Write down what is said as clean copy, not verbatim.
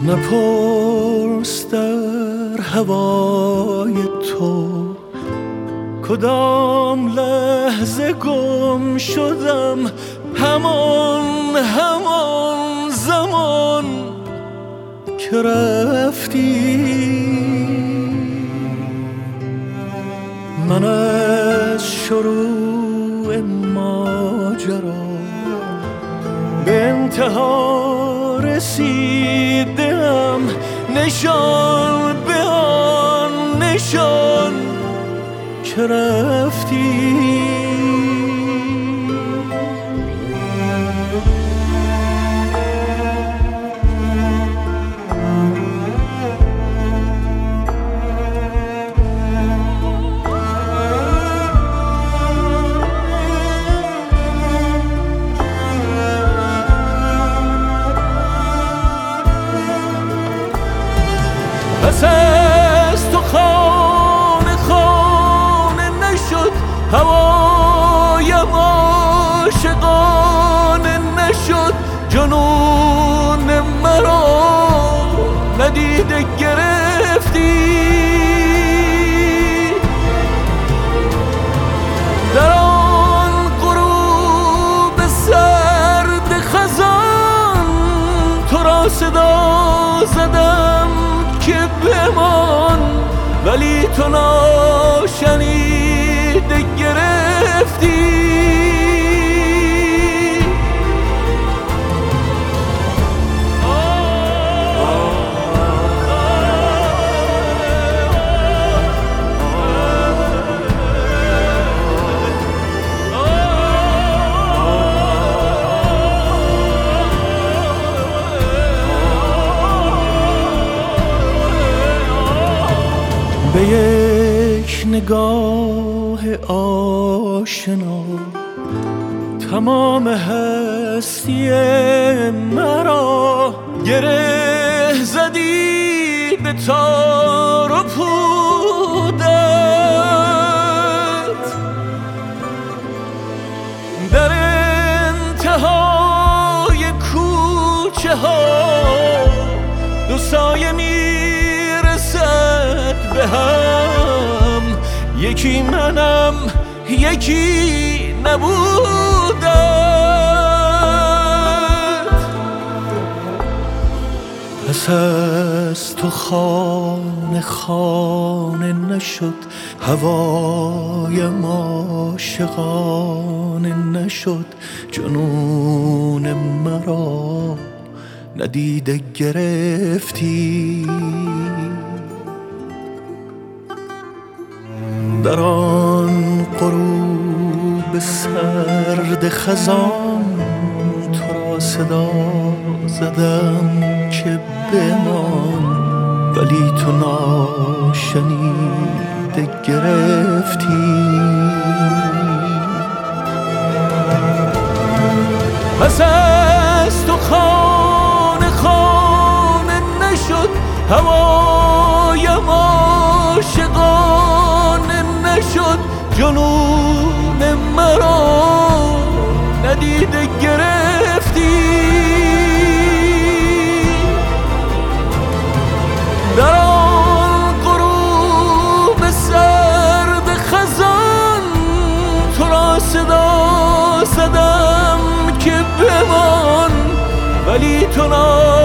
نپرس در هوای تو کدام لحظه گم شدم، همان زمان که رفتی. من از شروع ماجرا به انتها رسیدم، نشان به آن نشان که رفتی. پس از تو خانه نشد، هوایم عاشقانه نشد، جنون مرا ندیده گرفتی. در آن غروب سرد خزان تو را صدا زدم که بمان، ولی تو ناشنیده گرفتی. به یک نگاه آشنا تمام هستی مرا گره زدی به تار و پودت. در انتهای کوچه ها دو سایه میرسد به هم، یکی منم یکی نبودت. پس از تو خانه نشد، هوایم عاشقانه نشد، جنون مرا ندیده گرفتی. در آن غروب سرد خزان تو را صدا زدم که بمان، ولی تو ناشنیده گرفتی. پس از تو خانه نشد، هوایم عاشقانه نشد، جنون مرا ندیده گرفتی. در آن غروب سرد خزان تو را صدا زدم که بمان، ولی تو